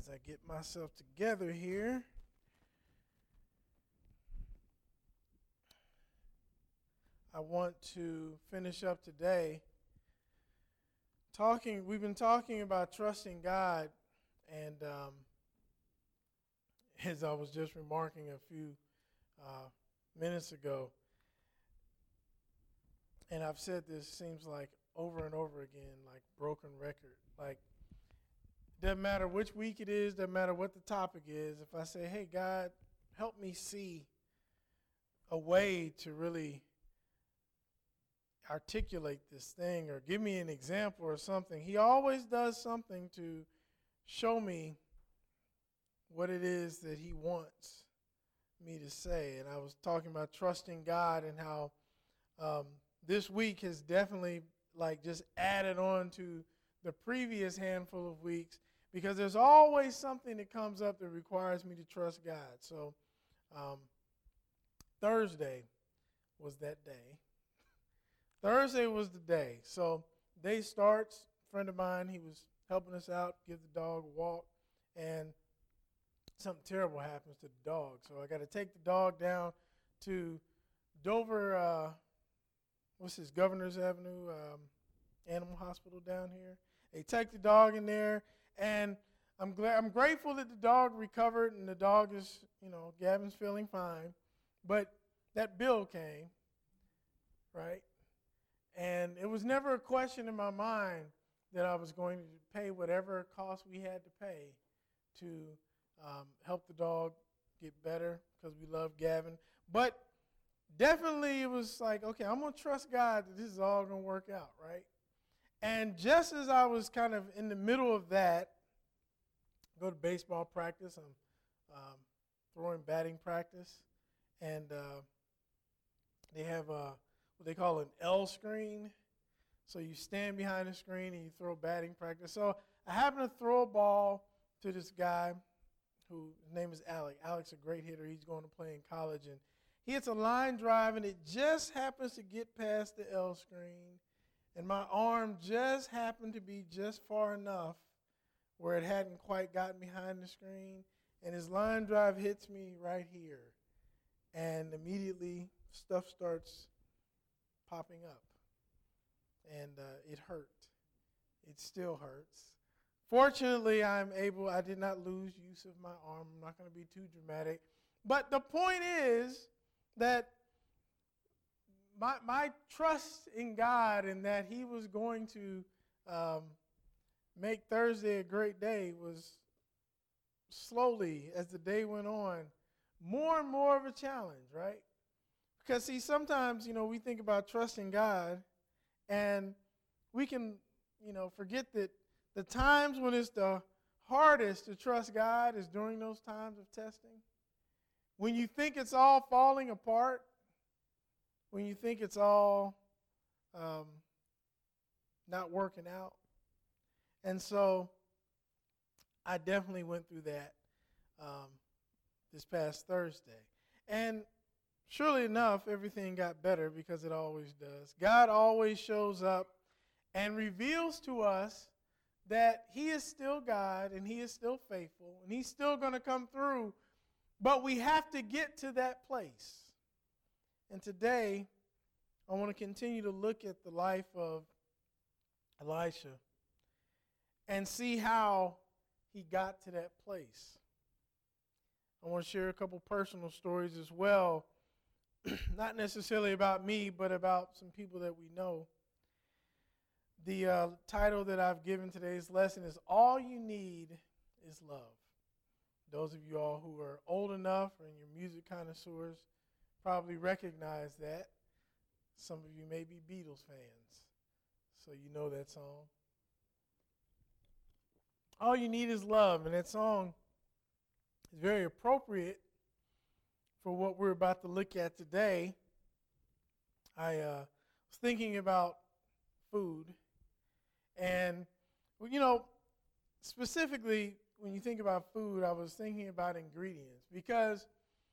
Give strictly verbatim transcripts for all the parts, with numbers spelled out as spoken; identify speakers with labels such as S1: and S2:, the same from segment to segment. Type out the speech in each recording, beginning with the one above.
S1: as I get myself together here. I want to finish up today talking. We've been talking about trusting God, and um, as I was just remarking a few uh, minutes ago, and I've said this seems like over and over again, like broken record. Like, doesn't matter which week it is, doesn't matter what the topic is. If I say, hey, God, help me see a way to really articulate this thing or give me an example or something, he always does something to show me what it is that he wants me to say. And I was talking about trusting God and how um, this week has definitely like just added on to the previous handful of weeks, because there's always something that comes up that requires me to trust God. So um, Thursday was that day. Thursday was the day. So day starts. A friend of mine, he was helping us out, give the dog a walk, and something terrible happens to the dog. So I got to take the dog down to Dover, uh, what's this, Governor's Avenue um, Animal Hospital down here. They take the dog in there, and I'm glad, I'm grateful that the dog recovered, and the dog is, you know, Gavin's feeling fine. But that bill came, right? And it was never a question in my mind that I was going to pay whatever cost we had to pay to um, help the dog get better, because we love Gavin. But definitely it was like, okay, I'm going to trust God that this is all going to work out, right? And just as I was kind of in the middle of that, go to baseball practice, I'm um, throwing batting practice, and uh, they have a what they call an L screen. So you stand behind the screen and you throw batting practice. So I happened to throw a ball to this guy who, his name is Alec. Alec's a great hitter. He's going to play in college. And he hits a line drive, and it just happens to get past the L screen. And my arm just happened to be just far enough where it hadn't quite gotten behind the screen. And his line drive hits me right here. And immediately stuff starts popping up, and uh, it hurt. It still hurts. Fortunately, I'm able, I did not lose use of my arm. I'm not going to be too dramatic. But the point is that my, my trust in God and that he was going to um, make Thursday a great day was slowly, as the day went on, more and more of a challenge, right? Because, see, sometimes, you know, we think about trusting God, and we can, you know, forget that the times when it's the hardest to trust God is during those times of testing. When you think it's all falling apart, when you think it's all um, not working out. And so I definitely went through that um, this past Thursday. And surely enough, everything got better, because it always does. God always shows up and reveals to us that he is still God and he is still faithful and he's still going to come through, but we have to get to that place. And today, I want to continue to look at the life of Elisha and see how he got to that place. I want to share a couple personal stories as well. Not necessarily about me, but about some people that we know. The uh, title that I've given today's lesson is All You Need is Love. Those of you all who are old enough and your music connoisseurs probably recognize that. Some of you may be Beatles fans, so you know that song. All You Need is Love, and that song is very appropriate for what we're about to look at today. I uh, was thinking about food, and, well, you know, specifically when you think about food, I was thinking about ingredients, because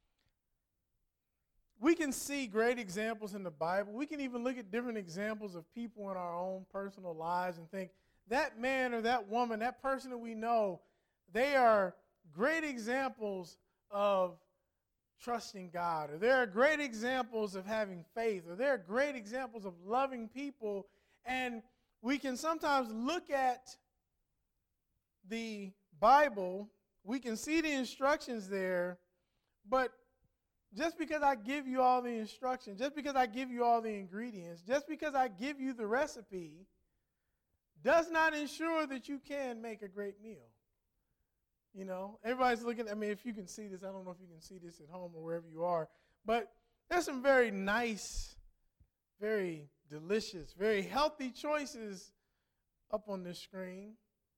S1: we can see great examples in the Bible. We can even look at different examples of people in our own personal lives and think, that man or that woman, that person that we know, they are great examples of trusting God, or they're great examples of having faith, or they're great examples of loving people. And we can sometimes look at the Bible, we can see the instructions there, but just because I give you all the instructions, just because I give you all the ingredients, just because I give you the recipe, does not ensure that you can make a great meal. You know, everybody's looking, I mean, if you can see this, I don't know if you can see this at home or wherever you are, but there's some very nice, very delicious, very healthy choices up on this screen.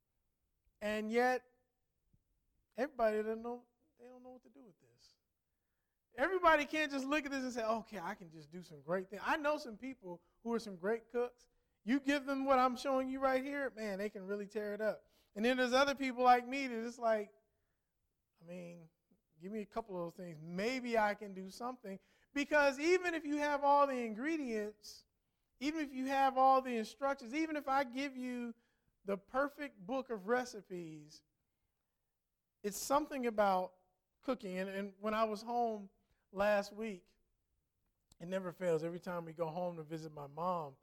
S1: And yet, everybody doesn't know, they don't know what to do with this. Everybody can't just look at this and say, okay, I can just do some great things. I know some people who are some great cooks. You give them what I'm showing you right here, man, they can really tear it up. And then there's other people like me that it's like, I mean, give me a couple of those things. Maybe I can do something. Because even if you have all the ingredients, even if you have all the instructions, even if I give you the perfect book of recipes, it's something about cooking. And, and when I was home last week, it never fails. Every time we go home to visit my mom,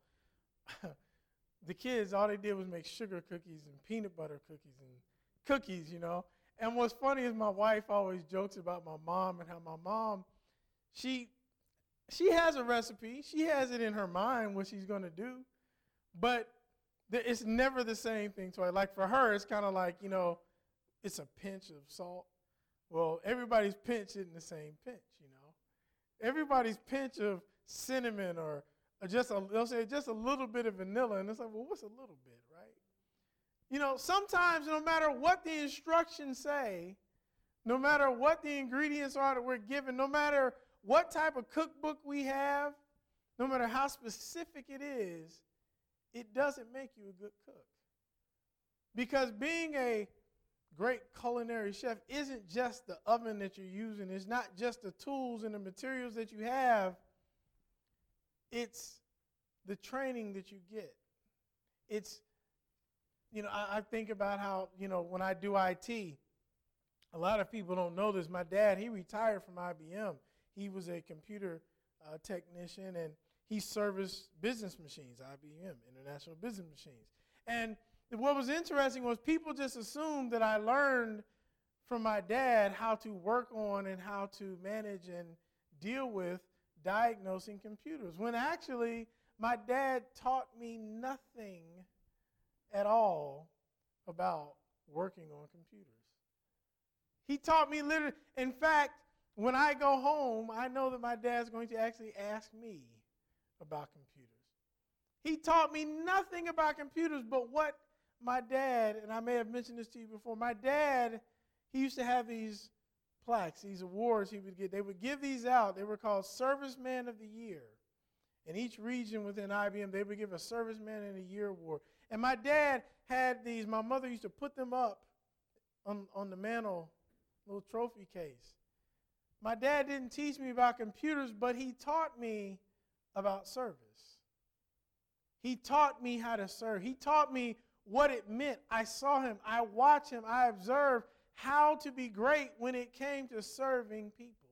S1: the kids, all they did was make sugar cookies and peanut butter cookies and cookies, you know. And what's funny is my wife always jokes about my mom and how my mom, she she has a recipe. She has it in her mind what she's going to do. But th- it's never the same thing to her. Like for her, it's kind of like, you know, it's a pinch of salt. Well, everybody's pinch isn't the same pinch, you know. Everybody's pinch of cinnamon or Or just a, they'll say just a little bit of vanilla, and it's like, well, what's a little bit, right? You know, sometimes no matter what the instructions say, no matter what the ingredients are that we're given, no matter what type of cookbook we have, no matter how specific it is, it doesn't make you a good cook. Because being a great culinary chef isn't just the oven that you're using. It's not just the tools and the materials that you have. It's the training that you get. It's, you know, I, I think about how, you know, when I do I T, a lot of people don't know this. My dad, he retired from I B M. He was a computer uh, technician, and he serviced business machines, I B M, International Business Machines. And what was interesting was people just assumed that I learned from my dad how to work on and how to manage and deal with diagnosing computers, when actually my dad taught me nothing at all about working on computers. He taught me literally, in fact, when I go home, I know that my dad's going to actually ask me about computers. He taught me nothing about computers, but what my dad, and I may have mentioned this to you before, my dad, he used to have these plaques, these awards he would get. They would give these out. They were called Serviceman of the Year. In each region within I B M, they would give a Serviceman of the Year award. And my dad had these. My mother used to put them up on, on the mantle, little trophy case. My dad didn't teach me about computers, but he taught me about service. He taught me how to serve. He taught me what it meant. I saw him. I watched him. I observed how to be great when it came to serving people.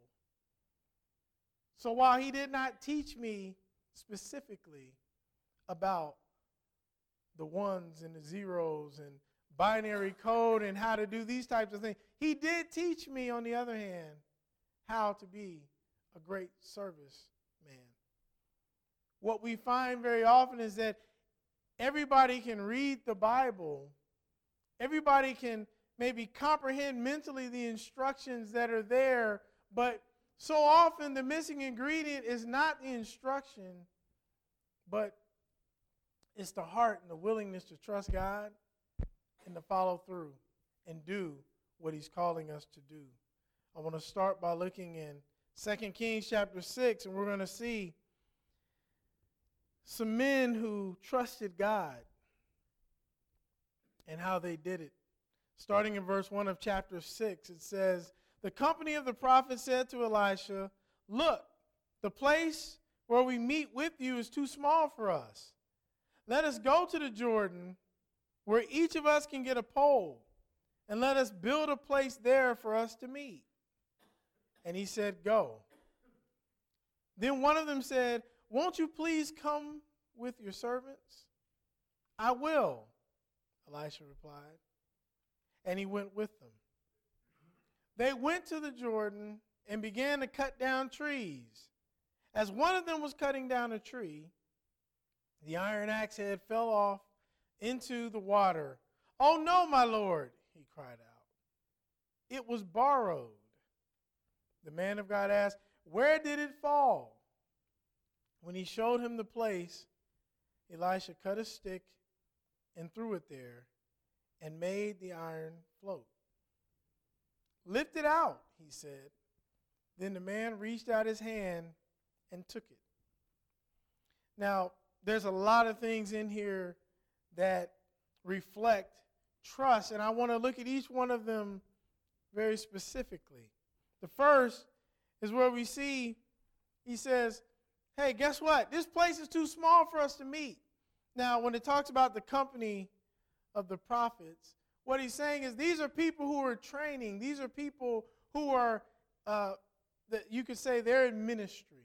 S1: So while he did not teach me specifically about the ones and the zeros and binary code and how to do these types of things, he did teach me, on the other hand, how to be a great service man. What we find very often is that everybody can read the Bible. Everybody can maybe comprehend mentally the instructions that are there, but so often the missing ingredient is not the instruction, but it's the heart and the willingness to trust God and to follow through and do what he's calling us to do. I want to start by looking in Second Kings chapter six, and we're going to see some men who trusted God and how they did it. Starting in verse one of chapter six, it says, "The company of the prophets said to Elisha, 'Look, the place where we meet with you is too small for us. Let us go to the Jordan, where each of us can get a pole and let us build a place there for us to meet. And he said, go. Then one of them said, won't you please come with your servants? I will, Elisha replied. And he went with them. They went to the Jordan and began to cut down trees. As one of them was cutting down a tree, the iron axe head fell off into the water. Oh no, my lord, he cried out. It was borrowed. The man of God asked, where did it fall? When he showed him the place, Elisha cut a stick and threw it there and made the iron float. Lift it out, he said. Then the man reached out his hand and took it. Now, there's a lot of things in here that reflect trust, and I want to look at each one of them very specifically. The first is where we see, he says, hey, guess what? This place is too small for us to meet. Now, when it talks about the company of the prophets, what he's saying is these are people who are training. These are people who are, uh, that you could say they're in ministry.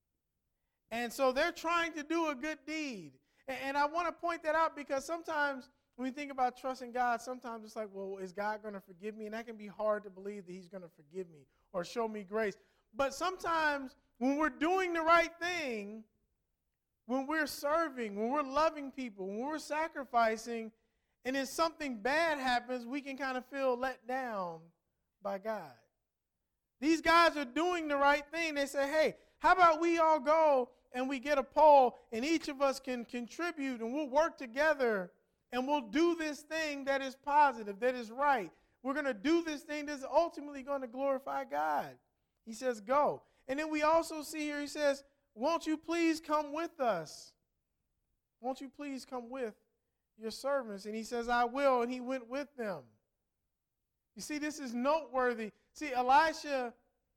S1: And so they're trying to do a good deed. And, and I want to point that out because sometimes when we think about trusting God, sometimes it's like, well, is God going to forgive me? And that can be hard to believe that he's going to forgive me or show me grace. But sometimes when we're doing the right thing, when we're serving, when we're loving people, when we're sacrificing, and if something bad happens, we can kind of feel let down by God. These guys are doing the right thing. They say, hey, how about we all go and we get a poll and each of us can contribute and we'll work together and we'll do this thing that is positive, that is right. We're going to do this thing that's ultimately going to glorify God. He says, go. And then we also see here, he says, won't you please come with us? Won't you please come with your servants? And he says, I will. And he went with them. You see, this is noteworthy. See, Elisha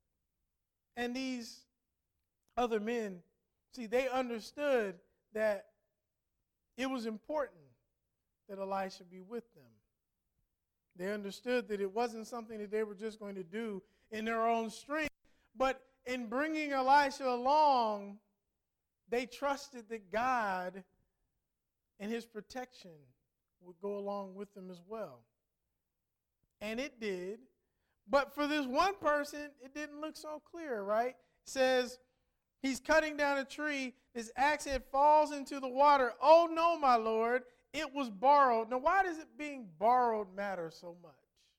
S1: and these other men, see, they understood that it was important that Elisha be with them. They understood that it wasn't something that they were just going to do in their own strength, but in bringing Elisha along, they trusted that God and his protection would go along with them as well. And it did. But for this one person, it didn't look so clear, right? It says, he's cutting down a tree. His axe head falls into the water. Oh, no, my Lord, it was borrowed. Now, why does it being borrowed matter so much?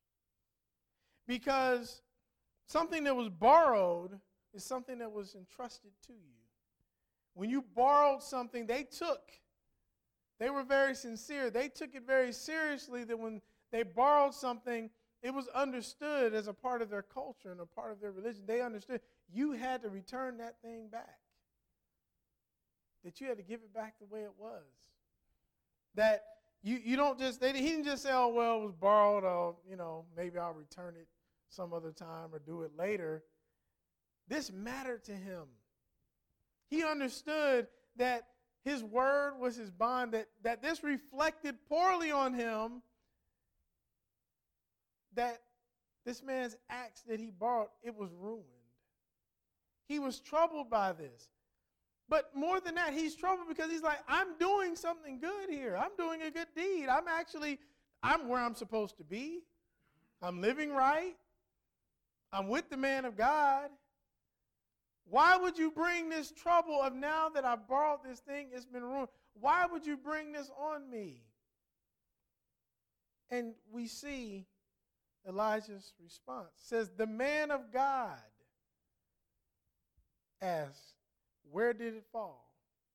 S1: Because something that was borrowed is something that was entrusted to you. When you borrowed something, they took. They were very sincere. They took it very seriously that when they borrowed something, it was understood as a part of their culture and a part of their religion. They understood you had to return that thing back. That you had to give it back the way it was. That you, you don't just, they, he didn't just say, oh, well, it was borrowed, or, you know, maybe I'll return it some other time or do it later. This mattered to him. He understood that his word was his bond, that, that this reflected poorly on him, that this man's axe that he borrowed, it was ruined. He was troubled by this. But more than that, he's troubled because he's like, I'm doing something good here. I'm doing a good deed. I'm actually, I'm where I'm supposed to be. I'm living right. I'm with the man of God. Why would you bring this trouble of now that I borrowed this thing, it's been ruined? Why would you bring this on me? And we see Elijah's response. It says, the man of God asked, where did it fall?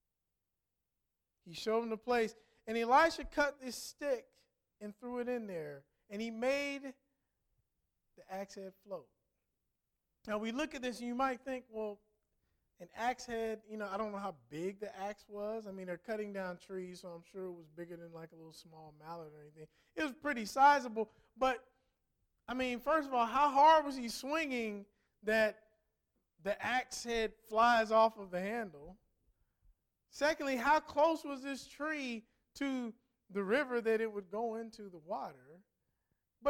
S1: He showed him the place. And Elisha cut this stick and threw it in there. And he made the axe head float. Now, we look at this and you might think, well, an axe head, you know, I don't know how big the axe was. I mean, they're cutting down trees, so I'm sure it was bigger than like a little small mallet or anything. It was pretty sizable. But, I mean, first of all, how hard was he swinging that the axe head flies off of the handle? Secondly, how close was this tree to the river that it would go into the water? But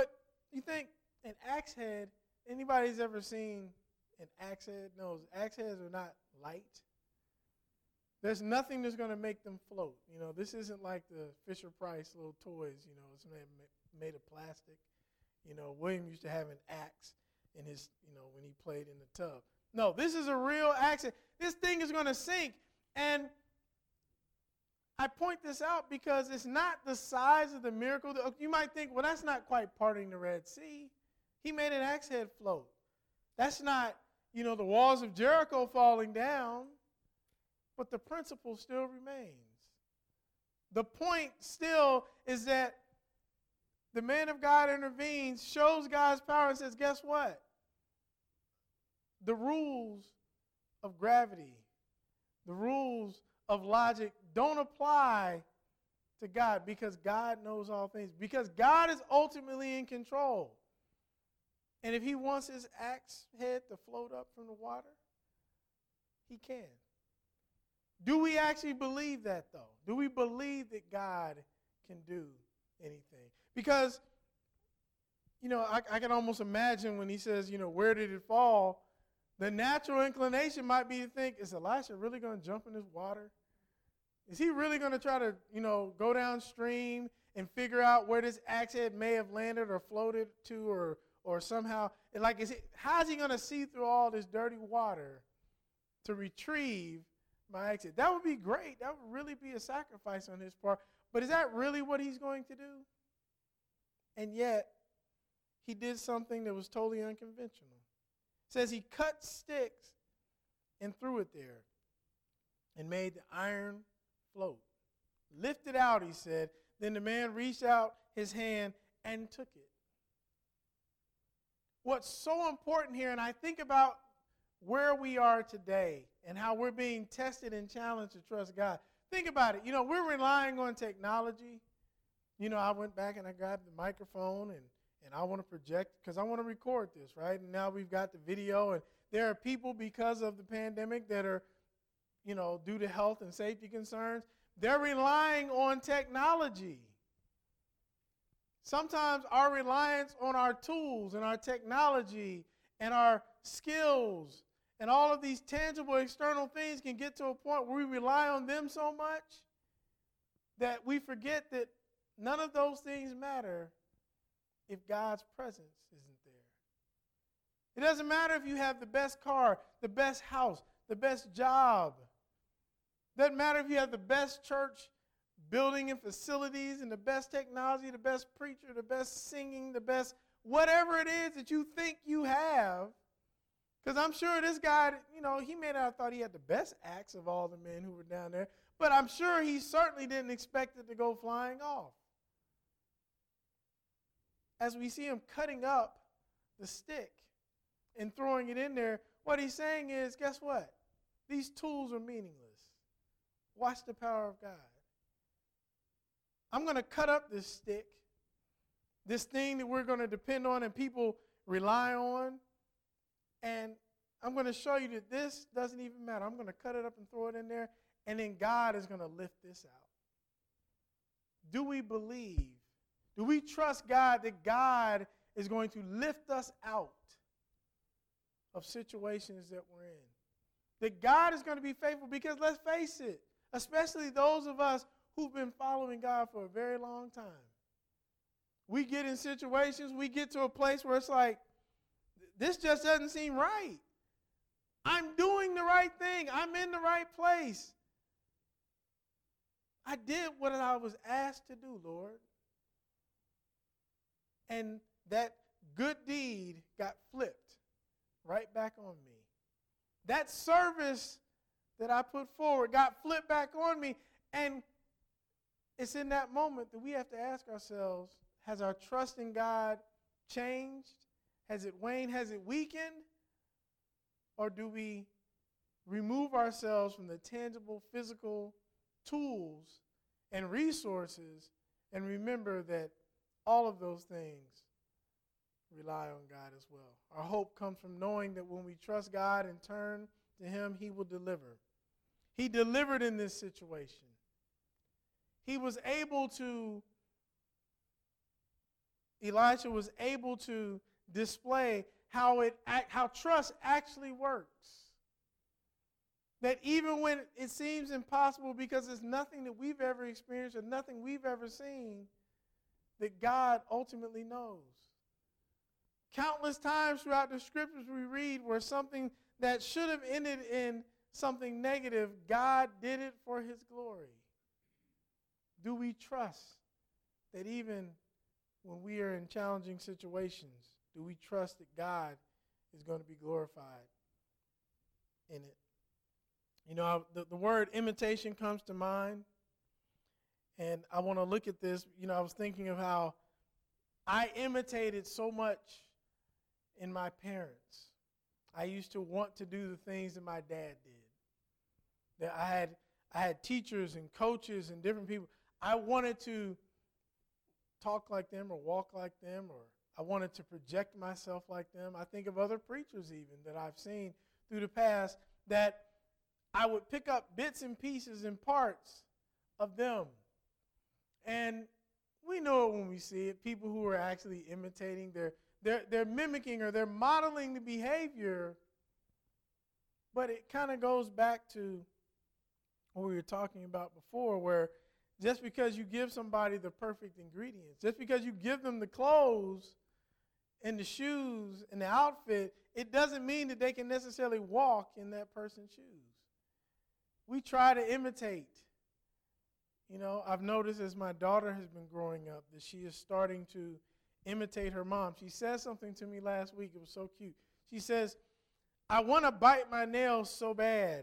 S1: You think an axe head, anybody's ever seen an axe head knows axe heads are not light. There's nothing that's going to make them float. You know, this isn't like the Fisher-Price little toys, you know, it's made, made of plastic. You know, William used to have an axe in his, you know, when he played in the tub. No, this is a real axe. This thing is going to sink. And I point this out because it's not the size of the miracle. You might think, well, that's not quite parting the Red Sea. He made an axe head float. That's not, you know, the walls of Jericho falling down, but the principle still remains. The point still is that the man of God intervenes, shows God's power, and says, guess what? The rules of gravity, the rules of logic don't apply to God because God knows all things, because God is ultimately in control. And if he wants his axe head to float up from the water, he can. Do we actually believe that, though? Do we believe that God can do anything? Because, you know, I, I can almost imagine when he says, you know, where did it fall? The natural inclination might be to think, is Elisha really going to jump in this water? Is he really going to try to, you know, go downstream and figure out where this axe head may have landed or floated to, or or somehow, like, is it, how is he going to see through all this dirty water to retrieve my axe head? That would be great. That would really be a sacrifice on his part. But is that really what he's going to do? And yet, he did something that was totally unconventional. It says he cut sticks and threw it there and made the iron float. Lifted out, he said. Then the man reached out his hand and took it. What's so important here, and I think about where we are today and how we're being tested and challenged to trust God. Think about it. You know, we're relying on technology. You know, I went back and I grabbed the microphone and, and I want to project because I want to record this, right? And now we've got the video, and there are people because of the pandemic that are, you know, due to health and safety concerns, they're relying on technology. Sometimes our reliance on our tools and our technology and our skills and all of these tangible external things can get to a point where we rely on them so much that we forget that none of those things matter if God's presence isn't there. It doesn't matter if you have the best car, the best house, the best job. It doesn't matter if you have the best church building and facilities and the best technology, the best preacher, the best singing, the best whatever it is that you think you have. Because I'm sure this guy, you know, he may not have thought he had the best axe of all the men who were down there, but I'm sure he certainly didn't expect it to go flying off. As we see him cutting up the stick and throwing it in there, what he's saying is, guess what? These tools are meaningless. Watch the power of God. I'm going to cut up this stick, this thing that we're going to depend on and people rely on, and I'm going to show you that this doesn't even matter. I'm going to cut it up and throw it in there, and then God is going to lift this out. Do we believe? Do we trust God that God is going to lift us out of situations that we're in? That God is going to be faithful, because let's face it, especially those of us who've been following God for a very long time. We get in situations, we get to a place where it's like, this just doesn't seem right. I'm doing the right thing. I'm in the right place. I did what I was asked to do, Lord. And that good deed got flipped right back on me. That service that I put forward got flipped back on me. And it's in that moment that we have to ask ourselves, has our trust in God changed? Has it waned? Has it weakened? Or do we remove ourselves from the tangible, physical tools and resources and remember that all of those things rely on God as well? Our hope comes from knowing that when we trust God and turn to Him, He will deliver. He delivered in this situation. He was able to Elisha was able to display how it how trust actually works. That even when it seems impossible because it's nothing that we've ever experienced or nothing we've ever seen, that God ultimately knows. Countless times throughout the scriptures we read where something that should have ended in something negative, God did it for his glory. Do we trust that even when we are in challenging situations, do we trust that God is going to be glorified in it? You know, the, the word imitation comes to mind, and I want to look at this. You know, I was thinking of how I imitated so much in my parents. I used to want to do the things that my dad did. That I had, I had teachers and coaches and different people. I wanted to talk like them or walk like them, or I wanted to project myself like them. I think of other preachers even that I've seen through the past that I would pick up bits and pieces and parts of them. And we know it when we see it. People who are actually imitating, they're, they're, they're mimicking or they're modeling the behavior. But it kind of goes back to what we were talking about before, where just because you give somebody the perfect ingredients, just because you give them the clothes and the shoes and the outfit, it doesn't mean that they can necessarily walk in that person's shoes. We try to imitate. You know, I've noticed as my daughter has been growing up that she is starting to imitate her mom. She said something to me last week. It was so cute. She says, I want to bite my nails so bad.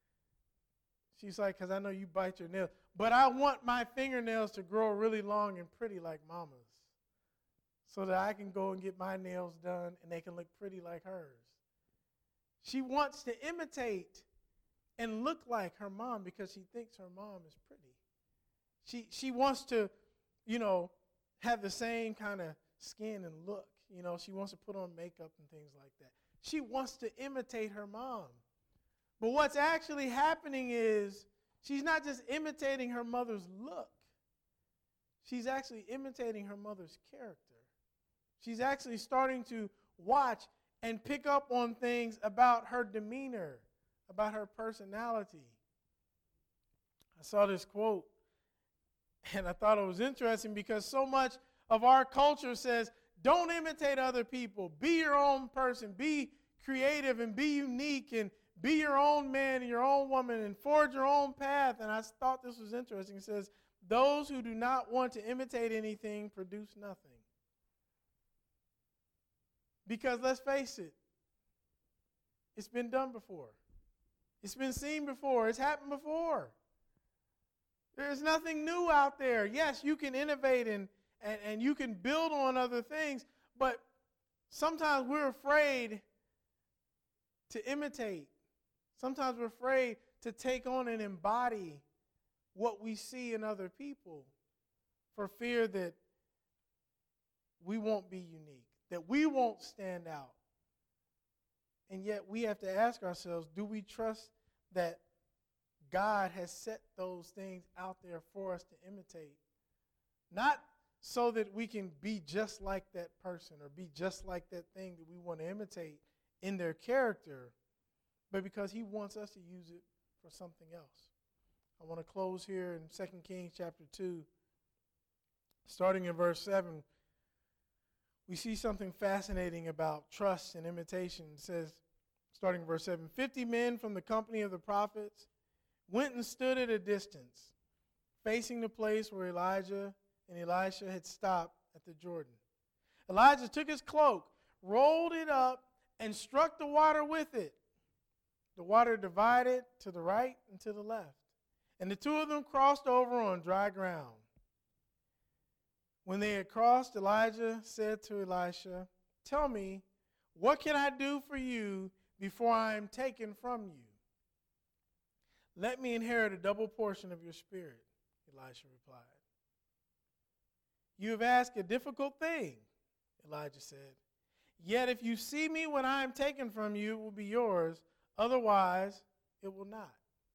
S1: She's like, because I know you bite your nails. But I want my fingernails to grow really long and pretty like mama's, so that I can go and get my nails done and they can look pretty like hers. She wants to imitate and look like her mom because she thinks her mom is pretty. She she wants to, you know, have the same kind of skin and look. You know, she wants to put on makeup and things like that. She wants to imitate her mom. But what's actually happening is she's not just imitating her mother's look. She's actually imitating her mother's character. She's actually starting to watch and pick up on things about her demeanor, about her personality. I saw this quote, and I thought it was interesting because so much of our culture says, don't imitate other people. Be your own person. Be creative and be unique and be your own man and your own woman and forge your own path. And I thought this was interesting. It says, those who do not want to imitate anything produce nothing. Because let's face it, it's been done before. It's been seen before. It's happened before. There's nothing new out there. Yes, you can innovate and, and, and you can build on other things, but sometimes we're afraid to imitate. Sometimes we're afraid to take on and embody what we see in other people for fear that we won't be unique, that we won't stand out. And yet we have to ask ourselves, do we trust that God has set those things out there for us to imitate? Not so that we can be just like that person or be just like that thing that we want to imitate in their character, but because he wants us to use it for something else. I want to close here in Second Kings chapter two, starting in verse seven. We see something fascinating about trust and imitation. It says, starting in verse seven, fifty men from the company of the prophets went and stood at a distance, facing the place where Elijah and Elisha had stopped at the Jordan. Elijah took his cloak, rolled it up, and struck the water with it. The water divided to the right and to the left, and the two of them crossed over on dry ground. When they had crossed, Elijah said to Elisha, tell me, what can I do for you before I am taken from you? Let me inherit a double portion of your spirit, Elisha replied. You have asked a difficult thing, Elijah said. Yet if you see me when I am taken from you, it will be yours. Otherwise, it will not.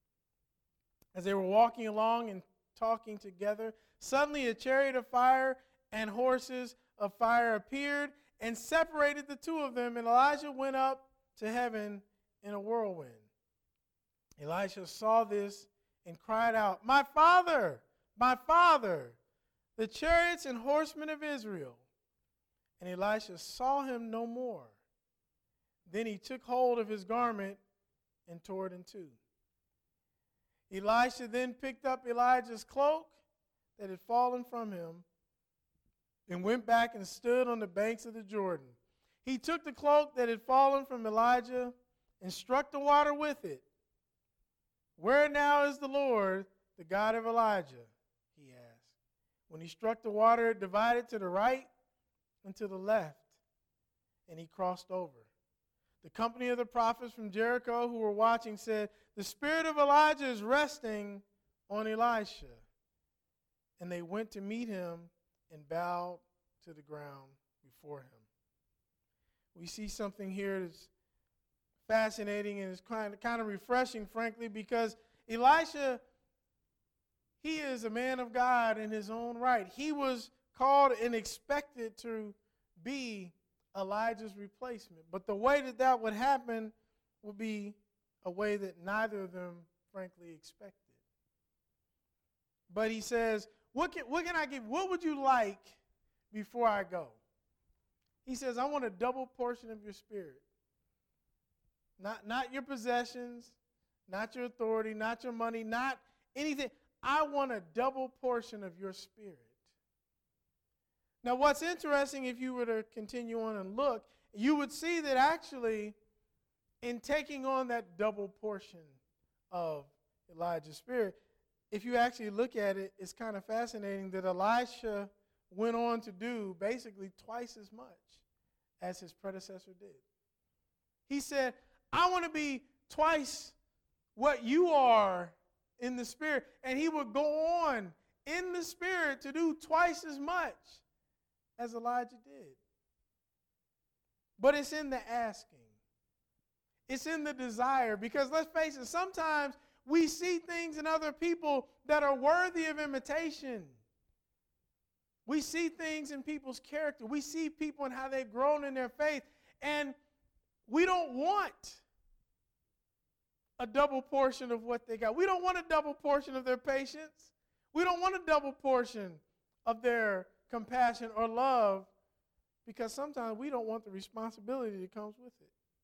S1: As they were walking along and talking together, suddenly a chariot of fire and horses of fire appeared and separated the two of them, and Elijah went up to heaven in a whirlwind. Elisha saw this and cried out, "My father, my father, the chariots and horsemen of Israel." And Elisha saw him no more. Then he took hold of his garment and tore it in two. Elisha then picked up Elijah's cloak that had fallen from him and went back and stood on the banks of the Jordan. He took the cloak that had fallen from Elijah and struck the water with it. "Where now is the Lord, the God of Elijah?" he asked. When he struck the water, it divided to the right and to the left, and he crossed over. The company of the prophets from Jericho who were watching said, "The spirit of Elijah is resting on Elisha." And they went to meet him and bowed to the ground before him. We see something here that's fascinating and it's kind of, kind of refreshing, frankly, because Elisha, he is a man of God in his own right. He was called and expected to be Elijah's replacement. But the way that that would happen would be a way that neither of them, frankly, expected. But he says, what can, what can I give? What would you like before I go? He says, I want a double portion of your spirit. Not, not your possessions, not your authority, not your money, not anything. I want a double portion of your spirit. Now, what's interesting, if you were to continue on and look, you would see that actually in taking on that double portion of Elijah's spirit, if you actually look at it, it's kind of fascinating that Elisha went on to do basically twice as much as his predecessor did. He said, I want to be twice what you are in the spirit. And he would go on in the spirit to do twice as much as Elijah did. But it's in the asking. It's in the desire. Because let's face it, sometimes we see things in other people that are worthy of imitation. We see things in people's character. We see people and how they've grown in their faith. And we don't want a double portion of what they got. We don't want a double portion of their patience. We don't want a double portion of their compassion or love, because sometimes we don't want the responsibility that comes with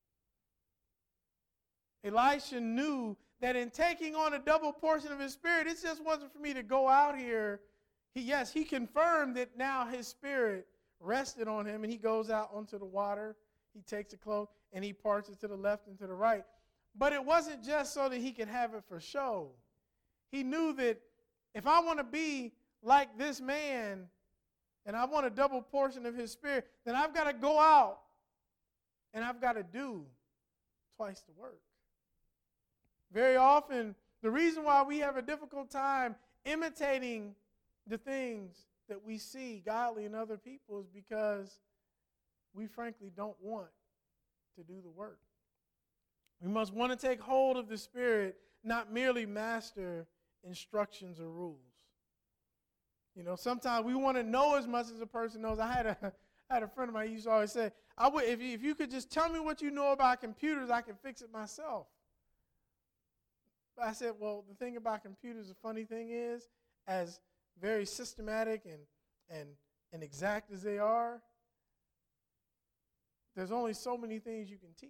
S1: it. Elisha knew that in taking on a double portion of his spirit, it just wasn't for me to go out here. He, yes, he confirmed that now his spirit rested on him, and he goes out onto the water. He takes a cloak, and he parts it to the left and to the right. But it wasn't just so that he could have it for show. He knew that if I want to be like this man, and I want a double portion of his spirit, then I've got to go out, and I've got to do twice the work. Very often, the reason why we have a difficult time imitating the things that we see godly in other people is because we frankly don't want to do the work. We must want to take hold of the Spirit, not merely master instructions or rules. You know, sometimes we want to know as much as a person knows. I had a, I had a friend of mine who used to always say, I would, if, you, if you could just tell me what you know about computers, I can fix it myself. But I said, well, the thing about computers, the funny thing is, as very systematic and, and, and exact as they are, there's only so many things you can teach.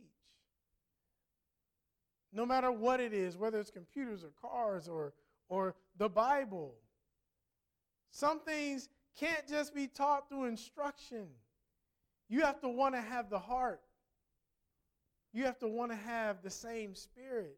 S1: No matter what it is, whether it's computers or cars or, or the Bible, some things can't just be taught through instruction. You have to want to have the heart. You have to want to have the same spirit.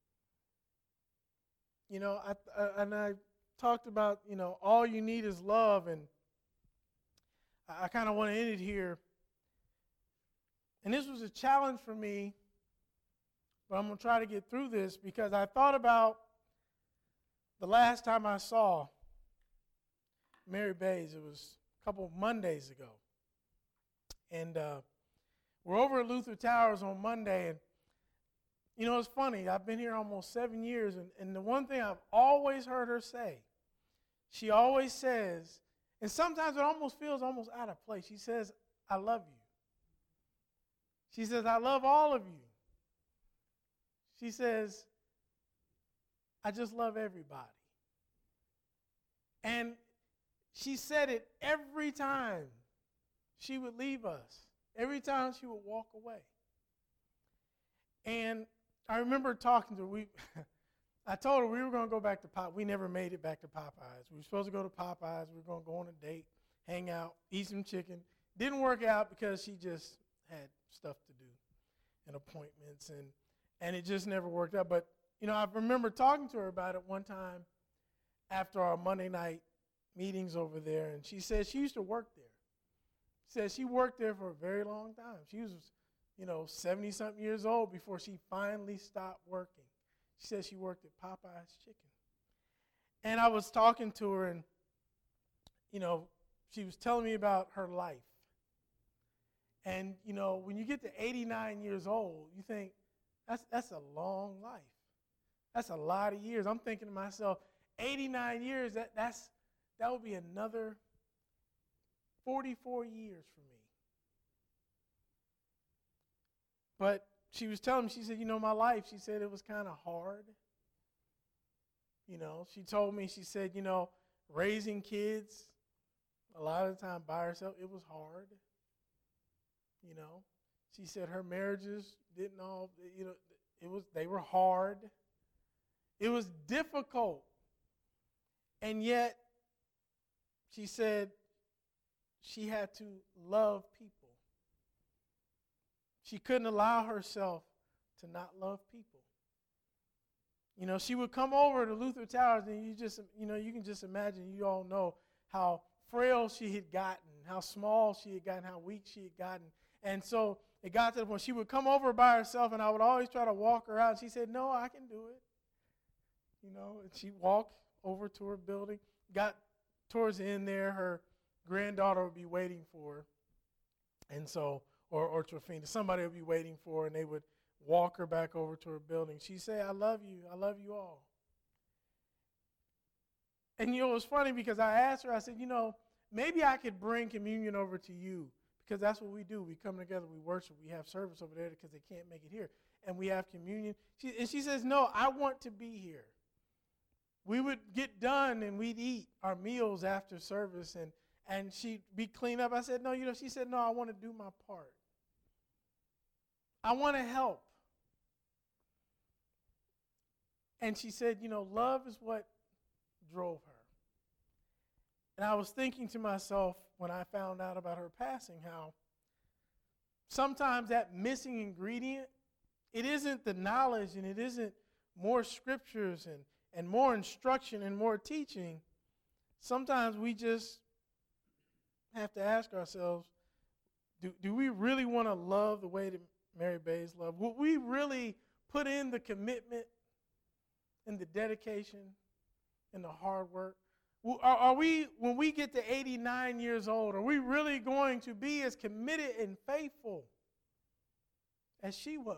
S1: You know, I, I, and I talked about, you know, all you need is love, and I, I kind of want to end it here. And this was a challenge for me, but I'm going to try to get through this because I thought about the last time I saw Mary Bays. It was a couple of Mondays ago. And uh, we're over at Luther Towers on Monday, and you know, it's funny. I've been here almost seven years, and, and the one thing I've always heard her say, she always says, And sometimes it almost feels almost out of place. She says, I love you. She says, I love all of you. She says, I just love everybody. And she said it every time she would leave us, every time she would walk away. And I remember talking to her. We, I told her we were going to go back to Popeyes. We never made it back to Popeyes. We were supposed to go to Popeyes. We were going to go on a date, hang out, eat some chicken. Didn't work out because she just had stuff to do and appointments, and, and it just never worked out. But, you know, I remember talking to her about it one time after our Monday night meetings over there, and she said she used to work there. She said she worked there for a very long time. She was, you know, seventy-something years old before she finally stopped working. She said she worked at Popeye's Chicken. And I was talking to her, and, you know, she was telling me about her life. And, you know, when you get to eighty-nine years old, you think, that's that's a long life. That's a lot of years. I'm thinking to myself, eighty-nine years, that that's that would be another forty-four years for me. But she was telling me, she said, you know, my life, she said it was kind of hard. You know, she told me, she said, you know, raising kids, a lot of the time by herself, it was hard. You know, she said her marriages didn't all, you know, it was, they were hard. It was difficult. And yet, she said she had to love people. She couldn't allow herself to not love people. You know, she would come over to Luther Towers, and you just, you know, you can just imagine, you all know how frail she had gotten, how small she had gotten, how weak she had gotten. And so it got to the point she would come over by herself, and I would always try to walk her out. And she said, no, I can do it. You know, and she walked over to her building. Got towards the end there, her granddaughter would be waiting for her. And so, or, or Trofina, somebody would be waiting for her, and they would walk her back over to her building. She'd say, I love you. I love you all. And, you know, it was funny because I asked her, I said, you know, maybe I could bring communion over to you. Because that's what we do. We come together, we worship, we have service over there because they can't make it here. And we have communion. She, and she says, no, I want to be here. We would get done and we'd eat our meals after service, and, and she'd be cleaned up. I said, no, you know, she said, no, I want to do my part. I want to help. And she said, you know, love is what drove her. And I was thinking to myself when I found out about her passing, how sometimes that missing ingredient, it isn't the knowledge, and it isn't more scriptures and, and more instruction and more teaching. Sometimes we just have to ask ourselves, do, do we really want to love the way that Mary Bays loved? Will we really put in the commitment and the dedication and the hard work? Are, are we, when we get to eighty-nine years old, are we really going to be as committed and faithful as she was?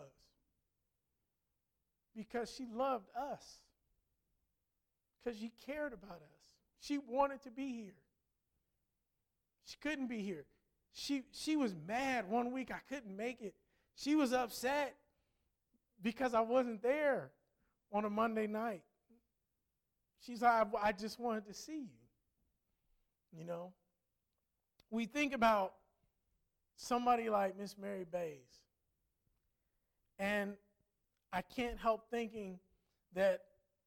S1: Because she loved us. Because she cared about us. She wanted to be here. She couldn't be here. She, she was mad one week I couldn't make it. She was upset because I wasn't there on a Monday night. She's like, I, I just wanted to see you. You know, we think about somebody like Miss Mary Bays, and I can't help thinking that,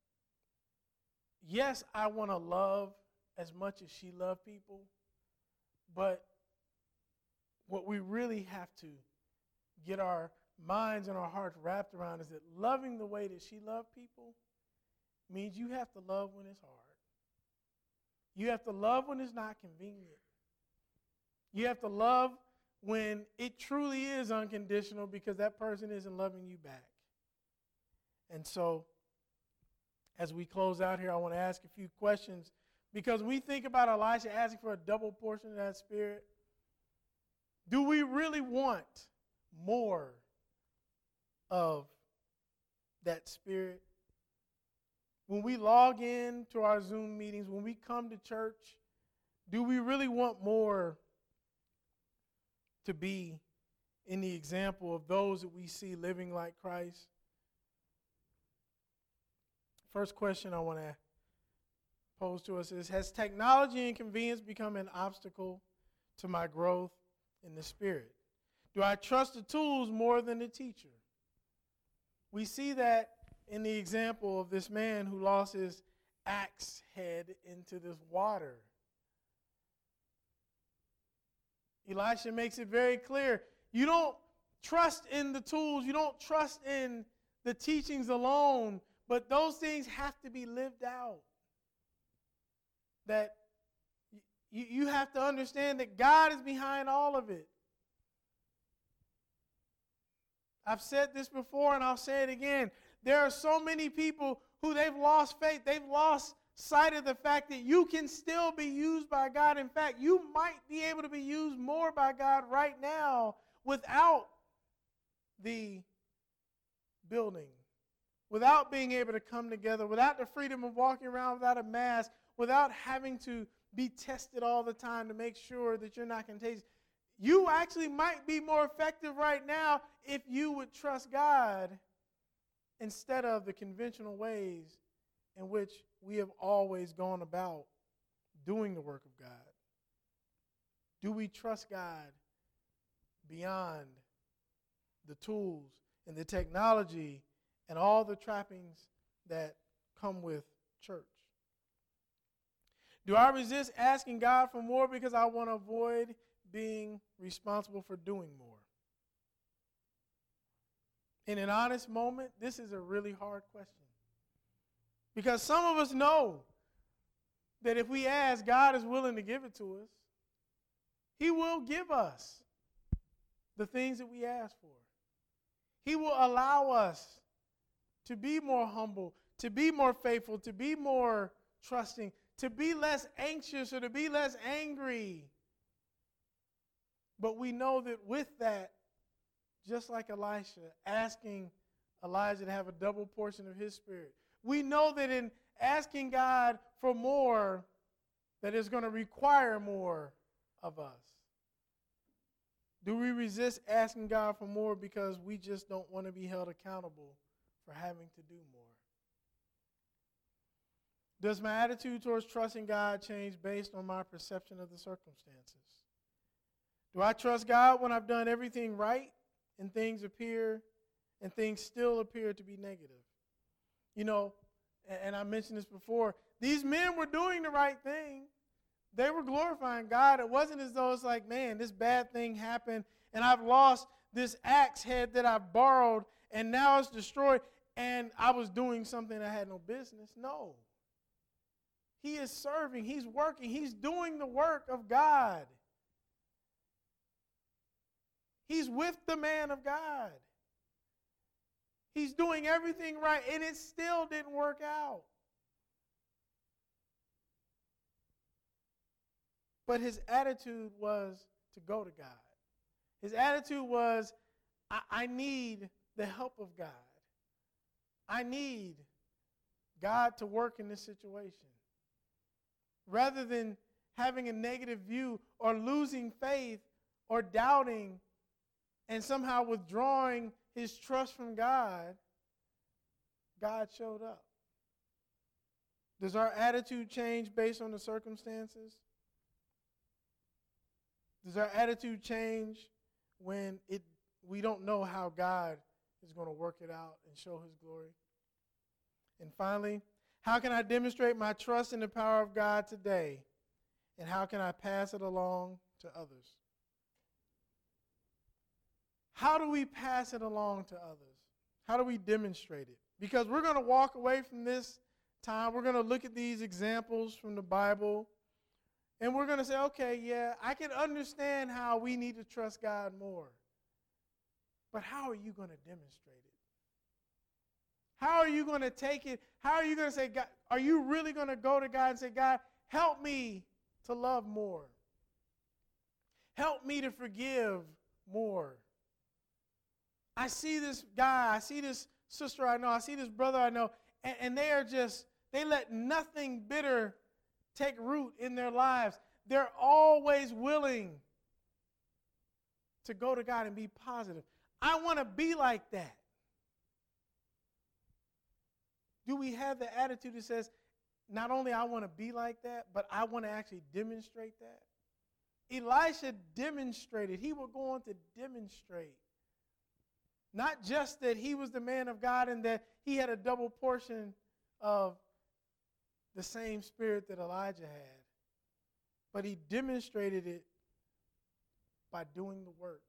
S1: yes, I want to love as much as she loved people, but what we really have to get our minds and our hearts wrapped around is that loving the way that she loved people means you have to love when it's hard. You have to love when it's not convenient. You have to love when it truly is unconditional because that person isn't loving you back. And so, as we close out here, I want to ask a few questions because we think about Elisha asking for a double portion of that Spirit. Do we really want more of that Spirit? When we log in to our Zoom meetings, when we come to church, Do we really want more to be in the example of those that we see living like Christ? First question I want to pose to us is, has technology and convenience become an obstacle to my growth in the Spirit? Do I trust the tools more than the teacher? We see that in the example of this man who lost his axe head into this water. Elisha makes it very clear. You don't trust in the tools. You don't trust in the teachings alone. But those things have to be lived out. That you, you have to understand that God is behind all of it. I've said this before and I'll say it again. There are so many people who they've lost faith. They've lost sight of the fact that you can still be used by God. In fact, you might be able to be used more by God right now without the building, without being able to come together, without the freedom of walking around without a mask, without having to be tested all the time to make sure that you're not contagious. You actually might be more effective right now if you would trust God instead of the conventional ways in which we have always gone about doing the work of God. Do we trust God beyond the tools and the technology and all the trappings that come with church? Do I resist asking God for more because I want to avoid being responsible for doing more? In an honest moment, this is a really hard question. Because some of us know that if we ask, God is willing to give it to us. He will give us the things that we ask for. He will allow us to be more humble, to be more faithful, to be more trusting, to be less anxious or to be less angry. But we know that with that, just like Elisha, asking Elijah to have a double portion of his spirit, we know that in asking God for more, that it's going to require more of us. Do we resist asking God for more because we just don't want to be held accountable for having to do more? Does my attitude towards trusting God change based on my perception of the circumstances? Do I trust God when I've done everything right and things appear and things still appear to be negative? You know, and I mentioned this before, these men were doing the right thing. They were glorifying God. It wasn't as though it's like, man, this bad thing happened and I've lost this axe head that I borrowed and now it's destroyed and I was doing something I had no business. No. He is serving. He's working. He's doing the work of God. He's with the man of God. He's doing everything right, and it still didn't work out. But his attitude was to go to God. His attitude was, I, I need the help of God. I need God to work in this situation. Rather than having a negative view or losing faith or doubting and somehow withdrawing his trust from God, God showed up. Does our attitude change based on the circumstances? Does our attitude change when it we don't know how God is going to work it out and show his glory? And finally, how can I demonstrate my trust in the power of God today? And how can I pass it along to others? How do we pass it along to others? How do we demonstrate it? Because we're going to walk away from this time. We're going to look at these examples from the Bible. And we're going to say, okay, yeah, I can understand how we need to trust God more. But how are you going to demonstrate it? How are you going to take it? How are you going to say, God, are you really going to go to God and say, God, help me to love more? Help me to forgive more. I see this guy, I see this sister I know, I see this brother I know, and, and they are just, they let nothing bitter take root in their lives. they're always willing to go to God and be positive. I want to be like that. Do we have the attitude that says, not only I want to be like that, but I want to actually demonstrate that? Elisha demonstrated. He was going to demonstrate. Not just that he was the man of God and that he had a double portion of the same spirit that Elijah had, but he demonstrated it by doing the work.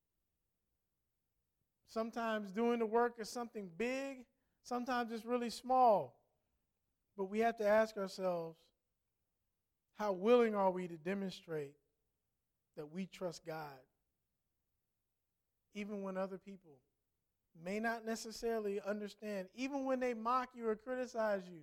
S1: Sometimes doing the work is something big, sometimes it's really small. But we have to ask ourselves, how willing are we to demonstrate that we trust God? Even when other people may not necessarily understand, even when they mock you or criticize you,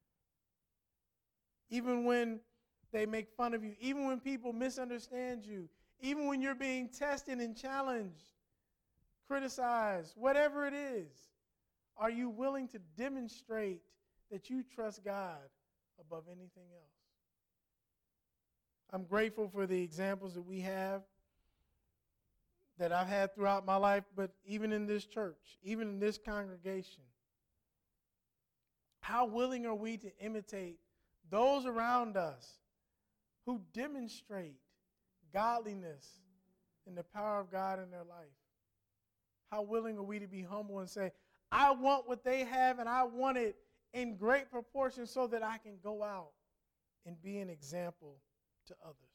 S1: even when they make fun of you, even when people misunderstand you, even when you're being tested and challenged, criticized, whatever it is, are you willing to demonstrate that you trust God above anything else? I'm grateful for the examples that we have, that I've had throughout my life, but even in this church, even in this congregation. How willing are we to imitate those around us who demonstrate godliness and the power of God in their life? How willing are we to be humble and say, I want what they have and I want it in great proportion so that I can go out and be an example to others?